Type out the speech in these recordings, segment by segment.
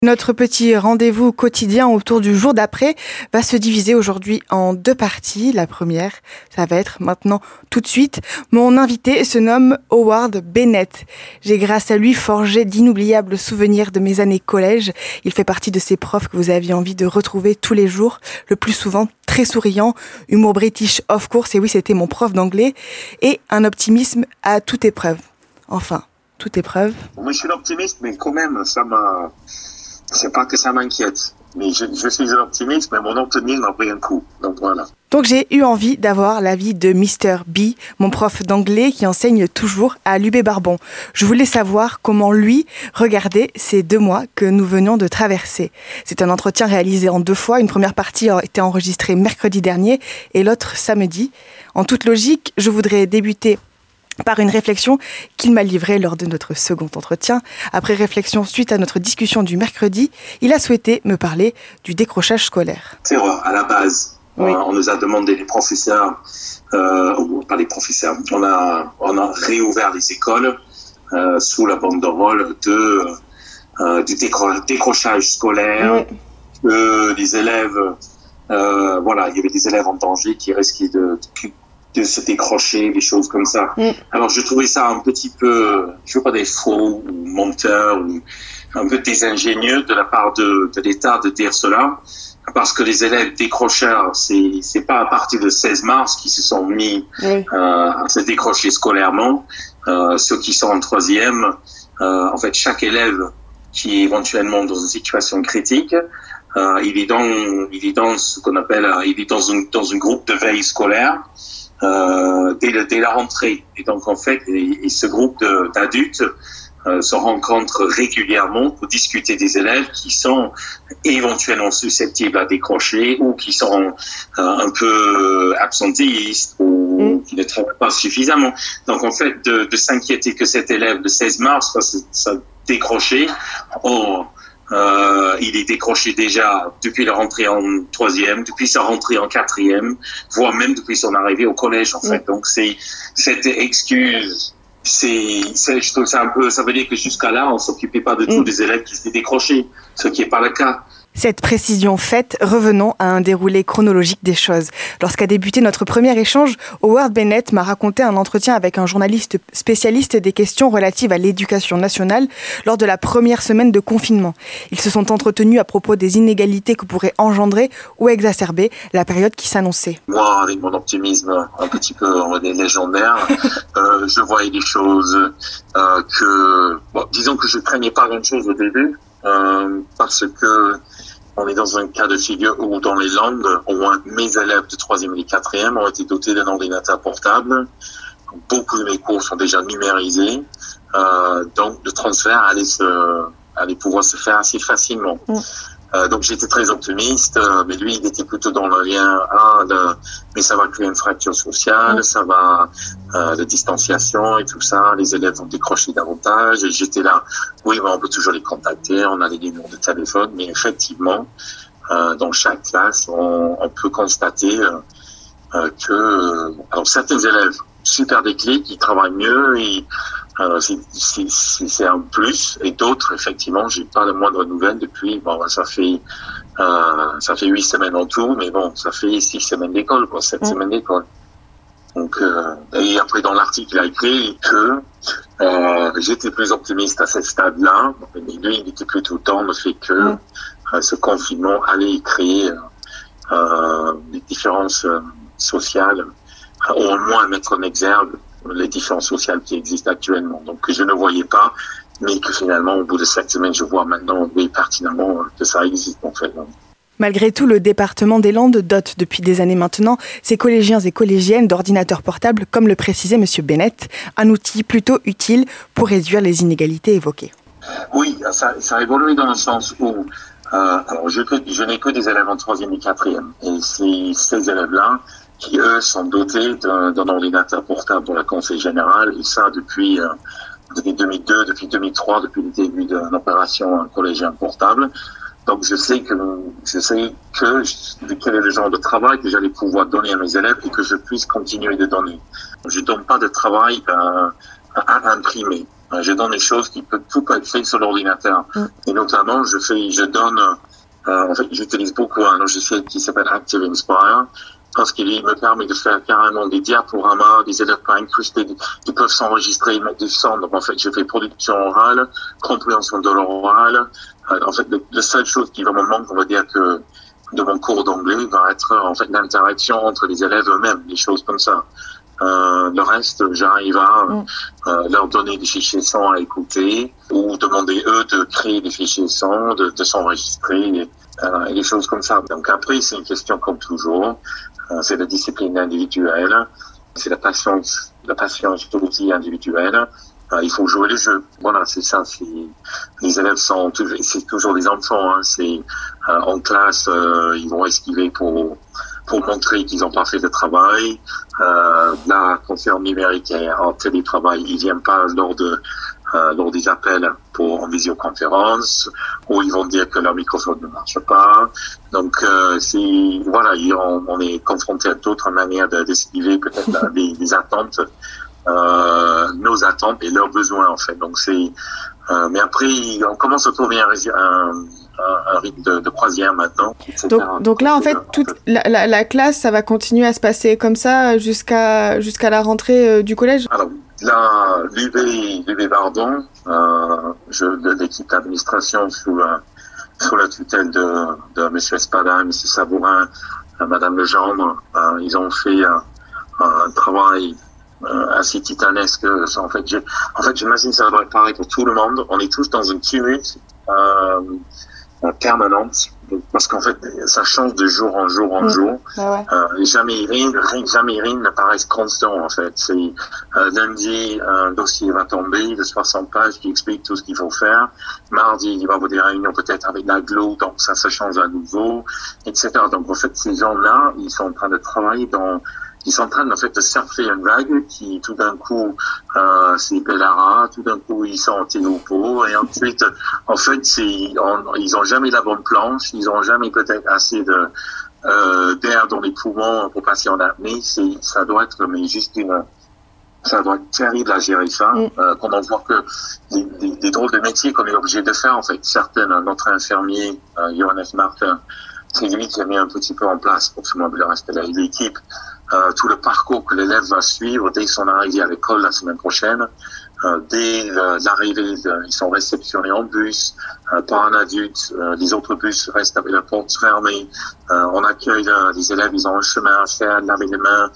Notre petit rendez-vous quotidien autour du jour d'après va se diviser aujourd'hui en deux parties. La première, ça va être maintenant tout de suite. Mon invité se nomme Howard Bennett. J'ai grâce à lui forgé d'inoubliables souvenirs de mes années collège. Il fait partie de ces profs que vous aviez envie de retrouver tous les jours, le plus souvent très souriant, humour british of course, et oui, c'était mon prof d'anglais, et un optimisme à toute épreuve. Enfin, toute épreuve. Moi, je suis l'optimiste, mais quand même, c'est pas que ça m'inquiète. Mais je suis un optimiste, mais mon optimisme a pris un coup. Donc voilà. Donc j'ai eu envie d'avoir l'avis de Mr. B, mon prof d'anglais qui enseigne toujours à l'UB Barbon. Je voulais savoir comment lui regardait ces 2 mois que nous venions de traverser. C'est un entretien réalisé en 2 fois. Une première partie a été enregistrée mercredi dernier et l'autre samedi. En toute logique, je voudrais débuter par une réflexion qu'il m'a livrée lors de notre second entretien. Après réflexion suite à notre discussion du mercredi, il a souhaité me parler du décrochage scolaire. C'est vrai, à la base, oui. On nous a demandé, les professeurs, pas les professeurs, on a réouvert les écoles sous la banderole du décrochage scolaire, que les élèves, il y avait des élèves en danger qui risquaient de se décrocher, des choses comme ça. Alors, je trouvais ça un petit peu, je veux pas des faux ou menteurs ou un peu désingénieux de la part de l'État de dire cela, parce que les élèves décrocheurs, c'est pas à partir de 16 mars qu'ils se sont mis à se décrocher scolairement. Ceux qui sont en troisième, en fait, chaque élève qui est éventuellement dans une situation critique, il est dans ce qu'on appelle, il est dans un groupe de veille scolaire. Dès la rentrée. Et donc, en fait, ce groupe d'adultes se rencontre régulièrement pour discuter des élèves qui sont éventuellement susceptibles à décrocher ou qui sont un peu absentéistes ou qui ne travaillent pas suffisamment. Donc, en fait, de s'inquiéter que cet élève de 16 mars va décrocher, il est décroché déjà depuis la rentrée en troisième, depuis sa rentrée en quatrième, voire même depuis son arrivée au collège, en fait. Donc, c'est cette excuse. Je trouve ça un peu, ça veut dire que jusqu'à là, on s'occupait pas de tous les élèves qui s'étaient décrochés, ce qui est pas le cas. Cette précision faite, revenons à un déroulé chronologique des choses. Lorsqu'a débuté notre premier échange, Howard Bennett m'a raconté un entretien avec un journaliste spécialiste des questions relatives à l'éducation nationale lors de la première semaine de confinement. Ils se sont entretenus à propos des inégalités que pourrait engendrer ou exacerber la période qui s'annonçait. Moi, avec mon optimisme un petit peu légendaire, je voyais des choses disons que je craignais pas grand-chose au début. Parce que on est dans un cas de figure où dans les Landes, au moins mes élèves de 3e et 4e ont été dotés d'un ordinateur portable. Beaucoup de mes cours sont déjà numérisés. Donc le transfert allait pouvoir se faire assez facilement. Donc j'étais très optimiste, mais lui il était plutôt dans le lien mais ça va créer une fracture sociale, ça va la distanciation et tout ça, les élèves vont décrocher davantage. Et j'étais là, oui, mais on peut toujours les contacter, on a les numéros de téléphone, mais effectivement dans chaque classe on peut constater que alors certains élèves super déclic, ils travaillent mieux, c'est un plus, et d'autres effectivement j'ai pas la moindre nouvelle depuis ça fait 8 semaines en tout, mais bon, ça fait 6 semaines d'école, 7 semaines d'école. Donc et après dans l'article il a écrit que j'étais plus optimiste à ce stade-là, mais lui il était plutôt dans le fait que ce confinement allait créer des différences sociales, ou au moins mettre en exergue les différences sociales qui existent actuellement. Donc que je ne voyais pas, mais que finalement au bout de 7 semaines je vois maintenant pertinemment que ça existe en fait. Malgré tout, le département des Landes dote depuis des années maintenant ses collégiens et collégiennes d'ordinateurs portables, comme le précisait M. Bennett, un outil plutôt utile pour réduire les inégalités évoquées. Oui, ça a évolué dans le sens où alors je n'ai que des élèves en 3e et 4e, et c'est ces élèves-là qui, eux, sont dotés d'un ordinateur portable pour la conseil générale, et ça depuis 2002, depuis 2003, depuis le début de l'opération collégien portable. Donc, je sais quel est le genre de travail que j'allais pouvoir donner à mes élèves et que je puisse continuer de donner. Je donne pas de travail à imprimer. Je donne des choses tout peut être fait sur l'ordinateur. Et notamment, j'utilise beaucoup un logiciel qui s'appelle Active Inspire, parce qu'il me permet de faire carrément des diaporamas, des élèves peuvent incruster, ils peuvent s'enregistrer, mettre du son. Donc, en fait, je fais production orale, compréhension de l'oral. En fait, la seule chose qui va me manquer, on va dire que de mon cours d'anglais va être, en fait, l'interaction entre les élèves eux-mêmes, des choses comme ça. Le reste, j'arrive à leur donner des fichiers sons à écouter ou demander eux de créer des fichiers sons, de s'enregistrer et des choses comme ça. Donc après, c'est une question comme toujours. C'est la discipline individuelle, c'est la patience aussi individuelle. Il faut jouer le jeu. Voilà, c'est ça. Les élèves c'est toujours des enfants. En classe, ils vont esquiver pour montrer qu'ils n'ont pas fait de travail. La conférence numérique est en télétravail, ils viennent pas lors des appels en visioconférence, ou ils vont dire que leur microphone ne marche pas. Donc on est confronté à d'autres manières d'esquiver peut-être des attentes, nos attentes et leurs besoins en fait. Donc mais après on commence à trouver un rythme de croisière maintenant. Donc là, en fait, toute la classe, ça va continuer à se passer comme ça jusqu'à la rentrée du collège. Alors là, l'UB Bardon, l'équipe d'administration sous la tutelle de M. Espada, M. Sabourin, Mme Legendre, ils ont fait un travail assez titanesque. En fait, j'imagine que ça devrait être pareil pour tout le monde. On est tous dans une tumulte permanente, parce qu'en fait, ça change de jour en jour en jour. Jamais rien ne paraît constant, en fait. C'est lundi, un dossier va tomber de 60 pages qui explique tout ce qu'il faut faire. Mardi, il va y avoir des réunions peut-être avec l'aglo, donc ça change à nouveau, etc. Donc, en fait, ces gens-là, ils sont en train de travailler ils sont en train, en fait, de surfer une vague qui, tout d'un coup, c'est Bellara, tout d'un coup, ils sont en Ténopo, et ensuite, en fait, ils ont jamais la bonne planche, ils ont jamais peut-être assez d'air dans les poumons pour passer en apnée. Ça doit être, ça doit être terrible à gérer ça. Quand on voit que des drôles de métiers qu'on est obligé de faire, en fait, notre infirmier, Johannes Martin, c'est lui qui a mis un petit peu en place pour tout le reste de l'équipe, tout le parcours que l'élève va suivre dès son arrivée à l'école la semaine prochaine. Dès l'arrivée, ils sont réceptionnés en bus par un adulte. Les autres bus restent avec la porte fermée. On accueille les élèves, ils ont un chemin à faire, laver les mains.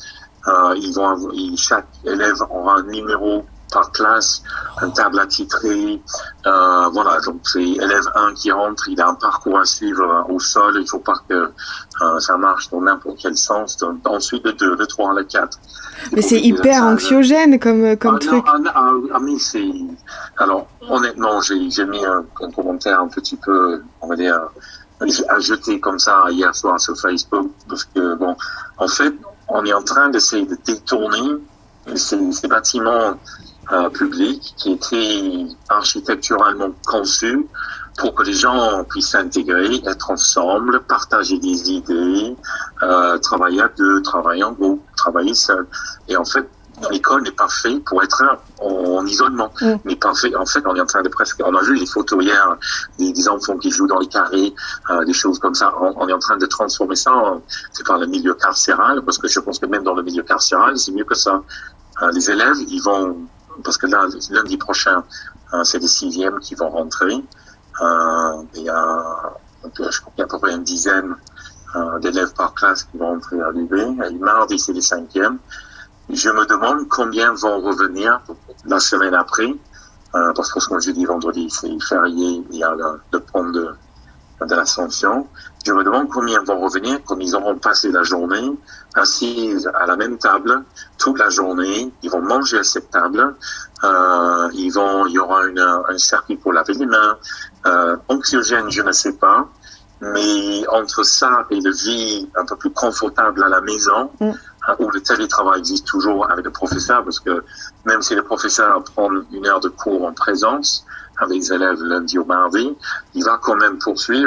Chaque élève aura un numéro par classe, une table attitrée. Voilà, donc c'est élève 1 qui rentre, il a un parcours à suivre au sol. Il faut pas que ça marche dans n'importe quel sens. Ensuite, le 2, le 3, le 4. Mais c'est hyper anxiogène comme truc. Mais c'est... Alors, honnêtement, j'ai mis un commentaire un petit peu, on va dire, à jeter comme ça hier soir sur Facebook, parce que, bon, en fait, on est en train d'essayer de détourner ces bâtiments publics qui étaient architecturalement conçus pour que les gens puissent s'intégrer, être ensemble, partager des idées, travailler à deux, travailler en groupe, travailler seul. Et en fait, l'école n'est pas faite pour être en isolement. Mais pas fait. En fait, on est en train de on a vu les photos hier, des enfants qui jouent dans les carrés, des choses comme ça. On est en train de transformer ça, c'est par le milieu carcéral, parce que je pense que même dans le milieu carcéral, c'est mieux que ça. Les élèves, ils vont, parce que là, lundi prochain, c'est les 6e qui vont rentrer. Il y a, je crois qu'il y a à peu près une dizaine d'élèves par classe qui vont rentrer à l'UB. Et mardi, c'est les 5e. Je me demande combien vont revenir la semaine après, parce que comme je dis, vendredi, c'est férié, il y a le pont de l'Ascension. Je me demande combien vont revenir, comme ils auront passé la journée assis à la même table toute la journée. Ils vont manger à cette table. Il y aura un circuit pour laver les mains. Anxiogène, je ne sais pas. Mais entre ça et le vie un peu plus confortable à la maison, où le télétravail existe toujours avec le professeur, parce que même si le professeur prend 1 heure de cours en présence avec les élèves lundi au mardi, il va quand même poursuivre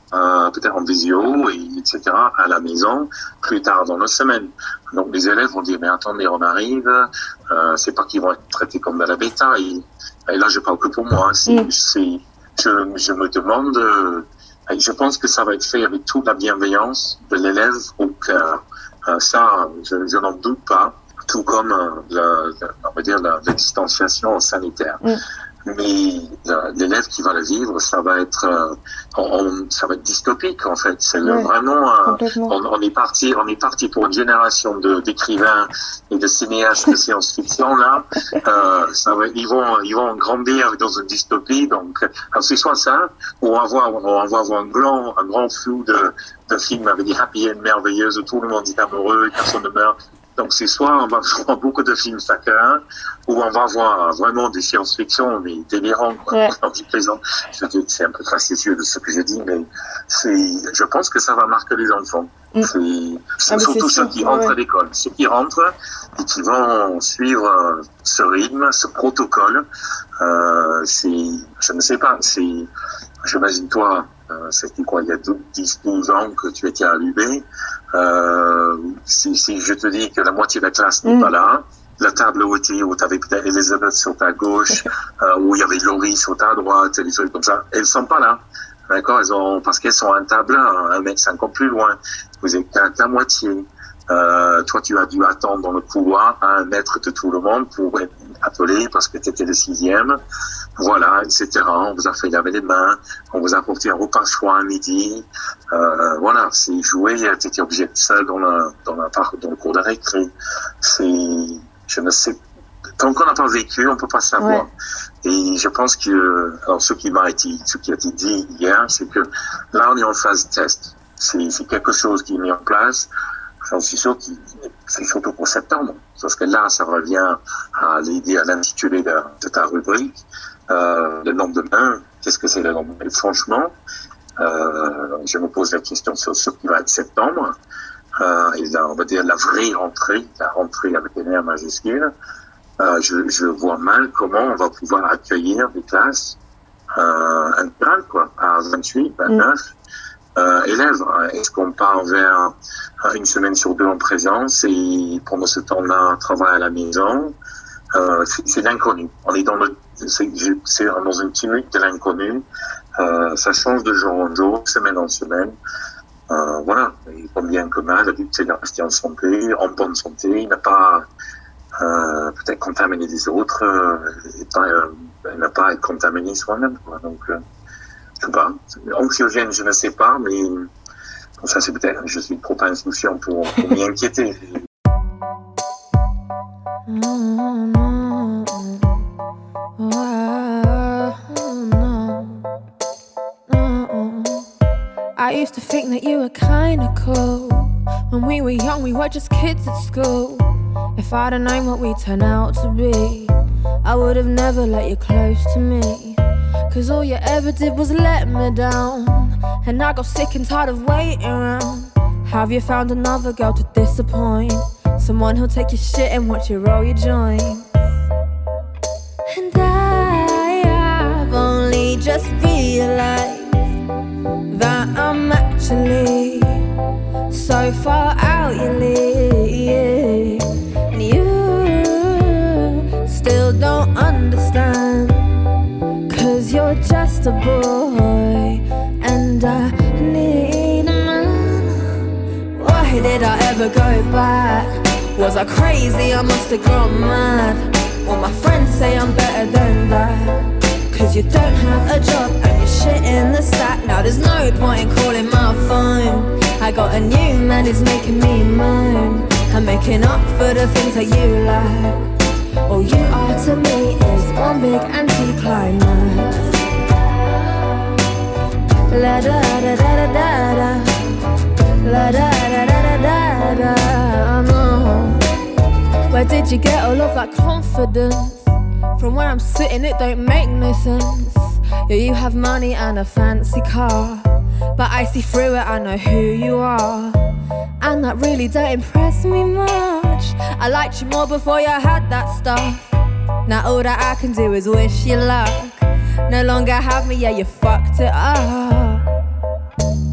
peut-être en visio, etc., à la maison, plus tard dans la semaine. Donc les élèves vont dire, mais attendez, on arrive, c'est pas qu'ils vont être traités comme de la bétail. Et là, je parle que pour moi. Je me demande, je pense que ça va être fait avec toute la bienveillance de l'élève au cœur. Ça, je n'en doute pas, tout comme on va dire la distanciation sanitaire. Mais l'élève qui va le vivre, ça va être dystopique en fait. C'est vraiment, on est parti pour une génération d'écrivains et de cinéastes de science-fiction là. Ils vont grandir dans une dystopie. Donc, c'est soit ça, ou on va voir un grand flou de films avec des happy end merveilleuses où tout le monde est amoureux, personne ne meurt. Donc c'est soit on va voir beaucoup de films saccharins, ou on va voir vraiment des science-fiction, mais délirants, quoi. Ouais. Je plaisante. C'est un peu facétieux de ce que je dis, mais je pense que ça va marquer les enfants. C'est surtout ceux qui rentrent à l'école. Ceux qui rentrent et qui vont suivre ce rythme, ce protocole. Je ne sais pas, j'imagine toi, c'était quoi, il y a 10-12 ans que tu étais à l'UB. Si je te dis que la moitié de la classe n'est pas là, la table où tu avais peut-être Elisabeth sur ta gauche, où il y avait Laurie sur ta droite, et des trucs comme ça, elles sont pas là. D'accord? Parce qu'elles sont à un table là, 1,50 m plus loin. Vous êtes qu'à ta moitié. Toi, tu as dû attendre dans le couloir à 1 mètre de tout le monde pour être appelé parce que tu étais le 6e. Voilà, etc. On vous a fait laver les mains, on vous a apporté un repas chaud à midi. Voilà, c'est jouer, tu étais obligé de seul dans le cours de récré. Je ne sais, tant qu'on n'a pas vécu, on peut pas savoir. Ouais. Et je pense que, alors ce qui a été dit hier, c'est que là, on est en phase test. C'est quelque chose qui est mis en place. J'en suis sûr que c'est surtout pour septembre. Parce que là, ça revient à l'intitulé de ta rubrique. Le lendemain, qu'est-ce que c'est le lendemain? Et franchement, je me pose la question sur ce qui va être septembre. Et là, on va dire la vraie rentrée, la rentrée avec les R majuscules. Je vois mal comment on va pouvoir accueillir des classes intégrales, quoi, à 28, 29 élèves. Est-ce qu'on part vers une semaine sur 2 en présence et pendant ce temps-là, travailler à la maison? C'est l'inconnu. On est dans une tumulte de l'inconnu. Ça change de jour en jour, semaine en semaine. Voilà. Et comme bien que mal, le but c'est de rester en santé, en bonne santé, ne pas peut-être contaminer les autres, ne pas être contaminé soi-même, quoi. Donc, je sais pas. Anxiogène, je ne sais pas, mais ça c'est peut-être, je suis trop insouciant pour m'y inquiéter. I used to think that you were kinda cool. When we were young, we were just kids at school. If I'd have known what we'd turn out to be, I would have never let you close to me. Cause all you ever did was let me down, and I got sick and tired of waiting around. Have you found another girl to disappoint? Someone who'll take your shit and watch you roll your joint. And I've only just realized that I'm actually so far out your league, and you still don't understand. Cause you're just a boy, and I need a man. Why did I ever go back? Was I crazy? I must have gone mad. Well, my friends say I'm better than that. Cause you don't have a job and you're shit in the sack. Now there's no point in calling my phone. I got a new man who's making me moan. I'm making up for the things that you like. All you are to me is one big anti-climax. La da da da da da da. La da da da da da da. I know. Where did you get all of that confidence? From where I'm sitting, it don't make no sense. Yeah, you have money and a fancy car, but I see through it, I know who you are. And that really don't impress me much. I liked you more before you had that stuff. Now all that I can do is wish you luck. No longer have me, yeah, you fucked it up.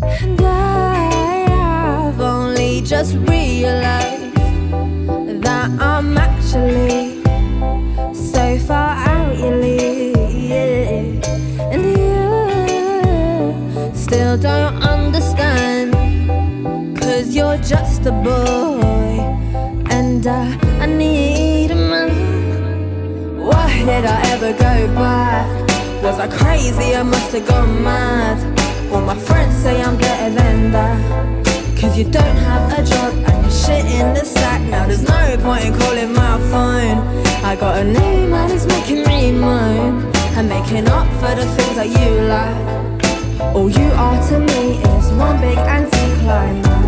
don't understand, 'cause you're just a boy, and I need a man. Why did I ever go back? Was I crazy? I must have gone mad. All my friends say I'm better than that, 'cause you don't have a job and you're shit in the sack. Now there's no point in calling my phone. I got a new man who's making me moan and making up for the things that you like. All you are to me is one big anticlimax.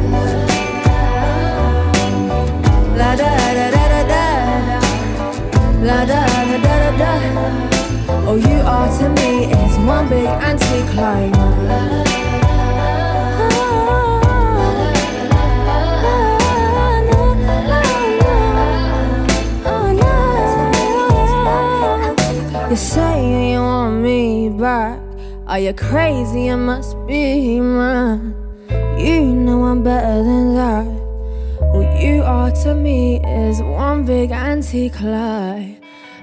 La da da da da da, la da da da da da. All you are to me is one big anticlimax. You say you want me back. Are you crazy? You must be mine. You know I'm better than that. All you are to me is one big anticlimax.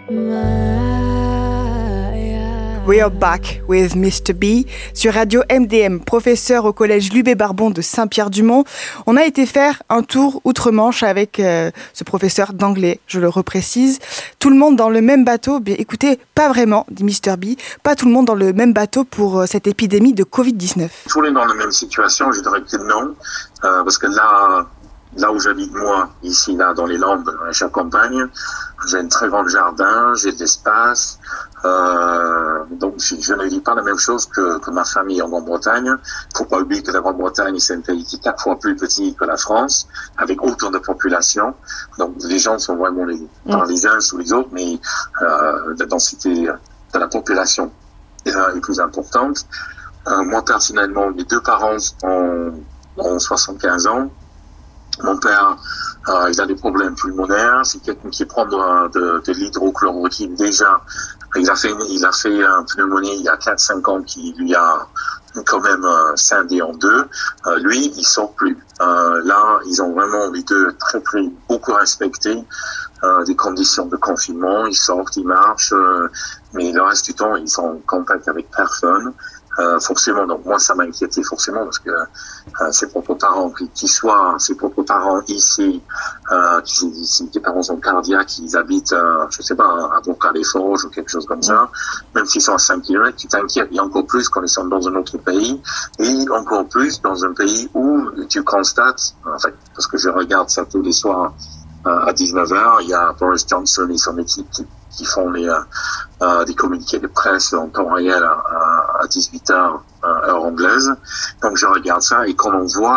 We are back with Mr. B sur Radio MDM, professeur au collège Lubé-Barbon de Saint-Pierre-du-Mont. On a été faire un tour outre-Manche avec ce professeur d'anglais, je le reprécise. Tout le monde dans le même bateau? Bien écoutez, pas vraiment, dit Mr. B. Pas tout le monde dans le même bateau pour cette épidémie de Covid-19. Tout le monde dans la même situation, je dirais que non, parce que là où j'habite moi, ici, là, dans les Landes, dans la campagne, j'ai un très grand jardin, j'ai de l'espace, donc je ne vis pas la même chose que ma famille en Grande-Bretagne. Faut pas oublier que la Grande-Bretagne, c'est un pays qui est 4 fois plus petit que la France, avec autant de population. Donc les gens sont vraiment les uns sous les autres, mais la densité de la population est plus importante. Moi, personnellement, mes 2 parents ont 75 ans. Mon père, il a des problèmes pulmonaires. C'est quelqu'un qui prend de l'hydrochloroquine déjà. Il a fait une pneumonie il y a 4-5 ans qui lui a quand même scindé en 2. Lui, il sort plus. Là, ils ont vraiment les deux très beaucoup respecté des conditions de confinement. Ils sortent, ils marchent, mais le reste du temps, ils sont en contact avec personne. Forcément, donc moi ça m'a inquiété forcément parce que ses propres parents, qu'ils soient ses propres parents ici, si tes parents sont cardiaques, ils habitent, je sais pas, à Bourg-les-Forges ou quelque chose comme ça, même s'ils sont à 5 km, tu t'inquiètes, et encore plus quand ils sont dans un autre pays, et encore plus dans un pays où tu constates, en fait, parce que je regarde ça tous les soirs à 19h, il y a Boris Johnson et son équipe qui font des communiqués de presse en temps réel à 18h heure anglaise. Donc je regarde ça et quand on voit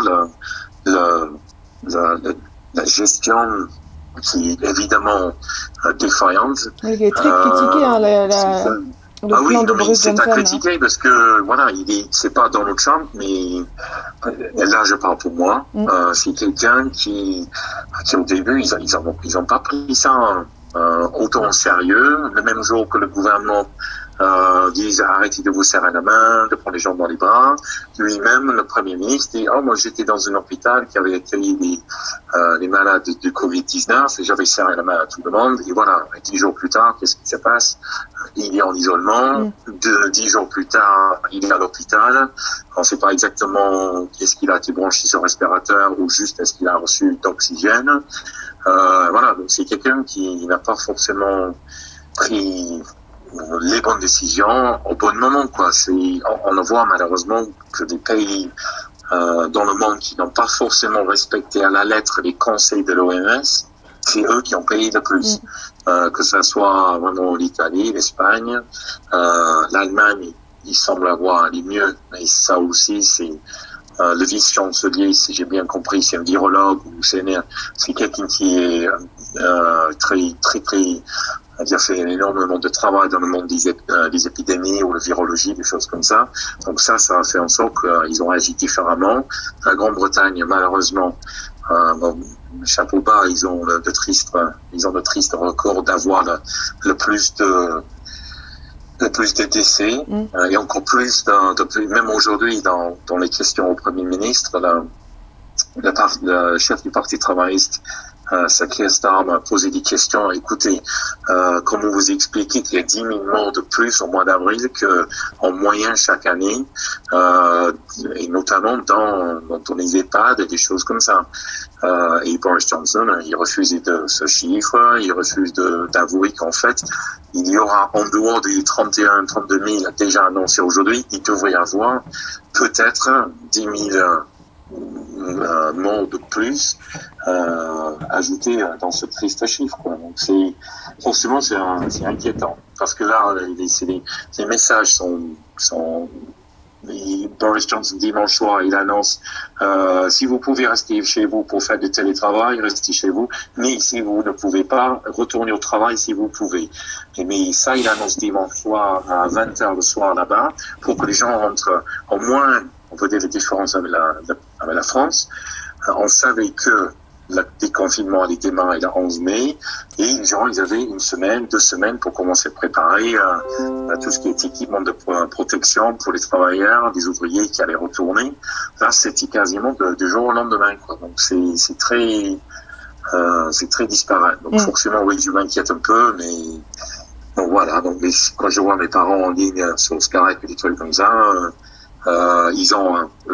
la gestion qui est évidemment défaillante. Il est très critiqué, le plan de Boris Johnson. C'est à critiquer parce que voilà, c'est pas Donald Trump, mais là je parle pour moi. C'est quelqu'un qui au début ils ont pas pris ça autant au sérieux. Le même jour que le gouvernement disent arrêtez de vous serrer la main, de prendre les gens dans les bras. Lui-même, le Premier ministre, dit moi j'étais dans un hôpital qui avait accueilli les malades du Covid-19 et j'avais serré la main à tout le monde. Et voilà, 10 jours plus tard, qu'est-ce qui se passe? Il est en isolement. 10 jours plus tard, il est à l'hôpital. On ne sait pas exactement est-ce qu'il a été branché sur respirateur ou juste est-ce qu'il a reçu d'oxygène. Voilà, donc c'est quelqu'un qui n'a pas forcément pris les bonnes décisions au bon moment, quoi. On le voit malheureusement que des pays dans le monde qui n'ont pas forcément respecté à la lettre les conseils de l'OMS, c'est eux qui ont payé le plus. Que ça soit vraiment l'Italie, l'Espagne, l'Allemagne, il semble avoir les mieux, mais ça aussi c'est le vice-chancelier, si j'ai bien compris, c'est un virologue ou c'est quelqu'un qui est très il a fait énormément de travail dans le monde des épidémies ou la virologie, des choses comme ça. Donc ça a fait en sorte qu'ils ont agi différemment. La Grande-Bretagne, malheureusement, chapeau bas, ils ont de tristes records d'avoir le plus de décès et encore plus même aujourd'hui dans les questions au Premier ministre, le chef du Parti travailliste Sakir m'a posé des questions. Écoutez, comment vous expliquez qu'il y a 10 000 morts de plus au mois d'avril qu'en moyenne chaque année, et notamment dans les EHPAD et des choses comme ça. Et Boris Johnson, il refuse de ce chiffre, il refuse d'avouer qu'en fait, il y aura en dehors des 32 000 déjà annoncés aujourd'hui, il devrait y avoir peut-être 10 000 morts de plus ajoutés dans ce triste chiffre, quoi. Donc forcément c'est inquiétant parce que là les messages sont Boris Johnson dimanche soir il annonce si vous pouvez rester chez vous pour faire du télétravail, restez chez vous, mais si vous ne pouvez pas, retournez au travail si vous pouvez. Mais ça il annonce dimanche soir à 20h le soir là-bas pour que les gens rentrent au moins. On peut dire les différences avec la France. On savait que le déconfinement allait démarrer le 11 mai et les gens, ils avaient 1 semaine, 2 semaines pour commencer à préparer à tout ce qui est équipement de protection pour les travailleurs, des ouvriers qui allaient retourner. Là, c'était quasiment du jour au lendemain, quoi. Donc c'est très disparate. Donc forcément, oui, je m'inquiète un peu, mais donc voilà. Donc quand je vois mes parents en ligne sur Skype et des trucs comme ça. Ils ont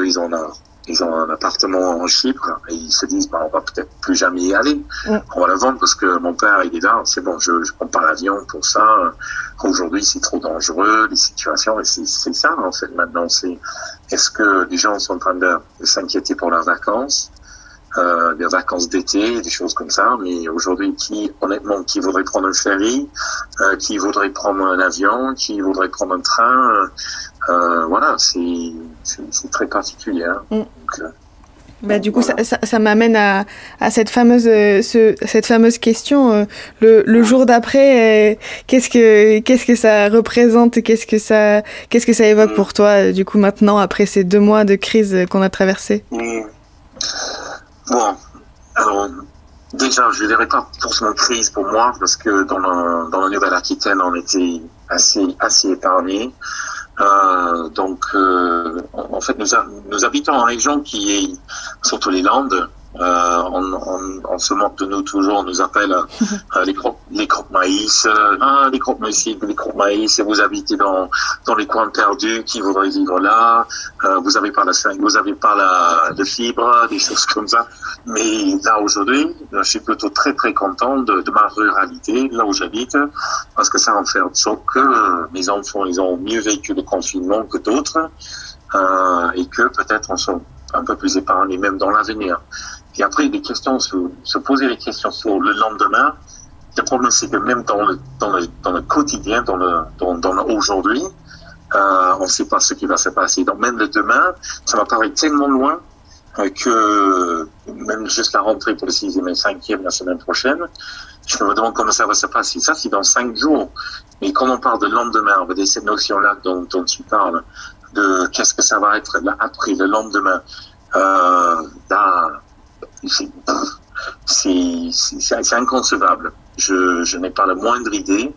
un appartement en Chypre et ils se disent on va peut-être plus jamais y aller. On va le vendre parce que mon père il est là, c'est bon, je prends pas l'avion pour ça. Aujourd'hui c'est trop dangereux les situations et c'est ça en fait maintenant. Est-ce que les gens sont en train de s'inquiéter pour leurs vacances, des vacances d'été, des choses comme ça, mais aujourd'hui qui voudrait prendre un ferry, qui voudrait prendre un avion, qui voudrait prendre un train. Voilà, c'est très particulier. Hein. Donc, du coup, voilà. ça m'amène à cette fameuse question. Le jour d'après, qu'est-ce que ça représente, qu'est-ce que ça évoque pour toi, du coup, maintenant, après ces 2 mois de crise qu'on a traversés? Bon, alors déjà, je ne dirais pas forcément crise pour moi, parce que dans la Nouvelle-Aquitaine, on était assez épargnés. En fait, nous habitons en région qui est surtout les Landes. On se moque de nous toujours, on nous appelle les croque-maïs, les croque-maïs, et vous habitez dans les coins perdus, qui voudraient vivre là, vous avez pas de fibre, des choses comme ça. Mais là aujourd'hui, je suis plutôt très très content de ma ruralité, là où j'habite, parce que ça en fait en sorte que mes enfants, ils ont mieux vécu le confinement que d'autres, et que peut-être on soit un peu plus épargnés même dans l'avenir. Et après, se poser des questions sur le lendemain. Le problème, c'est que même dans le quotidien, dans le aujourd'hui, on ne sait pas ce qui va se passer. Donc même le demain, ça va paraître tellement loin que même juste la rentrée pour le 6e et 5e la semaine prochaine, je me demande comment ça va se passer. Ça, c'est dans 5 jours. Mais quand on parle de lendemain, on va dire cette notion-là dont tu parles, de qu'est-ce que ça va être là après le lendemain. Là, c'est inconcevable. Je n'ai pas la moindre idée.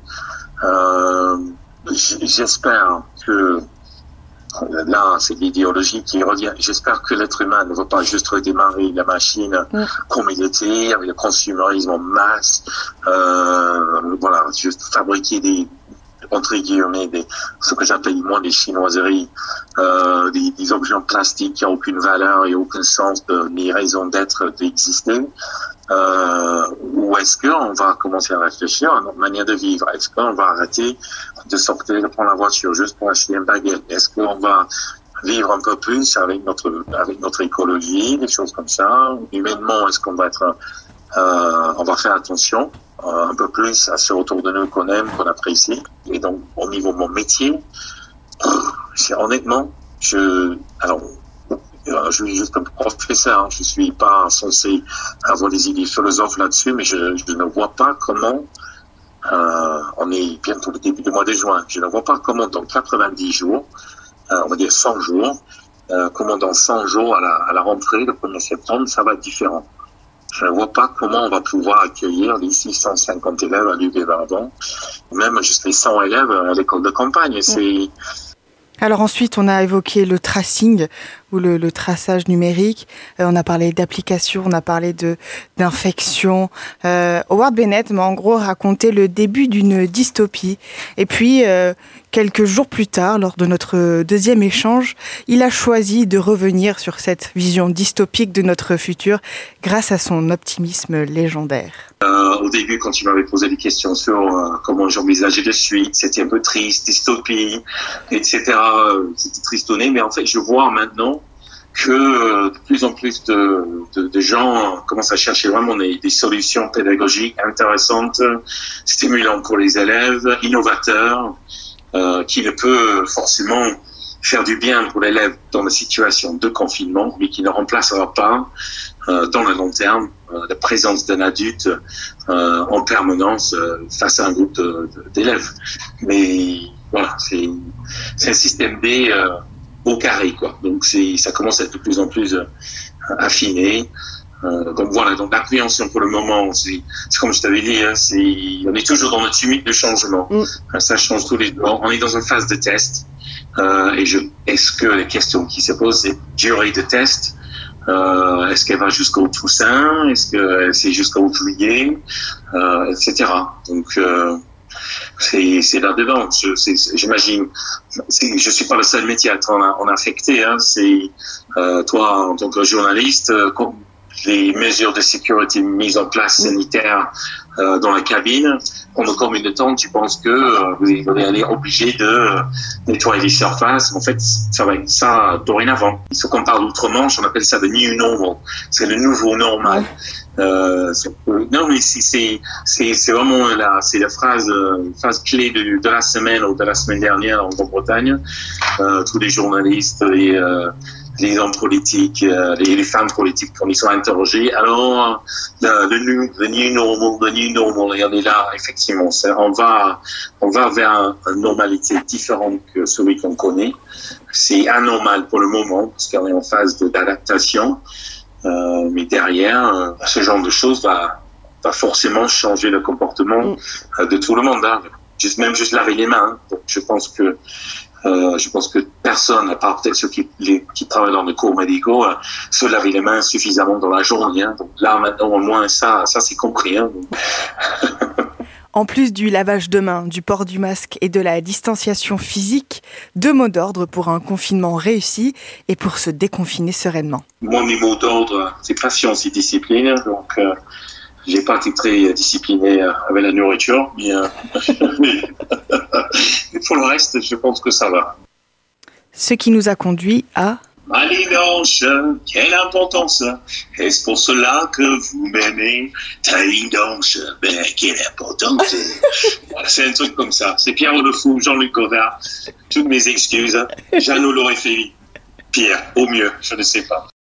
J'espère que là, c'est l'idéologie qui revient. J'espère que l'être humain ne va pas juste redémarrer la machine comme il était, avec le consumérisme en masse. Voilà, juste fabriquer entre guillemets, ce que j'appelle moi des chinoiseries, des objets en plastique qui n'ont aucune valeur et aucun sens ni raison d'être, d'exister. Ou est-ce qu'on va commencer à réfléchir à notre manière de vivre? Est-ce qu'on va arrêter de sortir, de prendre la voiture juste pour acheter un baguette? Est-ce qu'on va vivre un peu plus avec notre écologie, des choses comme ça? Humainement, est-ce qu'on va on va faire attention un peu plus à ceux autour de nous qu'on aime, qu'on apprécie. Et donc, au niveau de mon métier, honnêtement, je suis juste un professeur, je suis pas censé avoir des idées philosophes là-dessus, mais je ne vois pas comment, on est bientôt le début du mois de juin, je ne vois pas comment dans 90 jours, on va dire 100 jours, comment dans 100 jours à la rentrée, le 1er septembre, ça va être différent. Je ne vois pas comment on va pouvoir accueillir les 650 élèves à l'UB-Bardon, même juste les 100 élèves à l'école de campagne. Alors ensuite, on a évoqué le tracing. ou le traçage numérique. On a parlé d'applications, on a parlé d'infections. Howard Bennett m'a en gros raconté le début d'une dystopie. Et puis, quelques jours plus tard, lors de notre deuxième échange, il a choisi de revenir sur cette vision dystopique de notre futur grâce à son optimisme légendaire. Au début, quand tu m'avais posé des questions sur comment j'envisageais de suite, c'était un peu triste, dystopie, etc. C'était tristonné, mais en fait, je vois maintenant que de plus en plus de gens commencent à chercher vraiment des solutions pédagogiques intéressantes, stimulantes pour les élèves, innovateurs, qui ne peut forcément faire du bien pour l'élève dans la situation de confinement, mais qui ne remplacera pas dans le long terme la présence d'un adulte en permanence face à un groupe d'élèves. Mais voilà, c'est un système B au carré, quoi. Donc ça commence à être de plus en plus affiné. Donc voilà, donc l'appréhension pour le moment, c'est comme je t'avais dit, on est toujours dans notre limite de changement. Ça change tous les jours. On est dans une phase de test. Est-ce que les questions qui se posent, c'est durée de test? Est-ce qu'elle va jusqu'au Toussaint? Est-ce que c'est jusqu'au juillet? Etc. Donc, c'est là-dedans. J'imagine, je suis pas le seul métier à être en affecté, hein. Toi, en tant que journaliste, les mesures de sécurité mises en place sanitaires dans la cabine, pendant combien de temps tu penses que vous allez être obligé de nettoyer les surfaces? En fait, ça va être ça dorénavant. Il faut qu'on parle outre-Manche, on appelle ça le new normal. C'est le nouveau normal. Non, mais c'est vraiment c'est la phrase clé de la semaine ou de la semaine dernière en Grande-Bretagne. Tous les journalistes, les hommes politiques, les femmes politiques, quand ils sont interrogés. Alors, le new normal, et on est là, effectivement. On va vers une normalité différente que celui qu'on connaît. C'est anormal pour le moment, parce qu'on est en phase d'adaptation. Mais derrière, ce genre de choses va forcément changer le comportement de tout le monde. Hein. Même juste laver les mains. Hein. Donc, je pense que personne, à part peut-être ceux qui travaillent dans les cours médicaux, se laver les mains suffisamment dans la journée. Hein. Donc là, maintenant, au moins, ça c'est compris. Hein. En plus du lavage de mains, du port du masque et de la distanciation physique, 2 mots d'ordre pour un confinement réussi et pour se déconfiner sereinement. Mes mots d'ordre, c'est patience et discipline. Donc, j'ai pas été très discipliné avec la nourriture, mais pour le reste, je pense que ça va. Ce qui nous a conduit à... Allez, Blanche, quelle importance! Est-ce pour cela que vous m'aimez? Ta ligne d'ange, quelle importance! C'est un truc comme ça. C'est Pierre Le Fou, Jean-Luc Godard. Toutes mes excuses. Jeannot l'aurait fait pire, au mieux, je ne sais pas.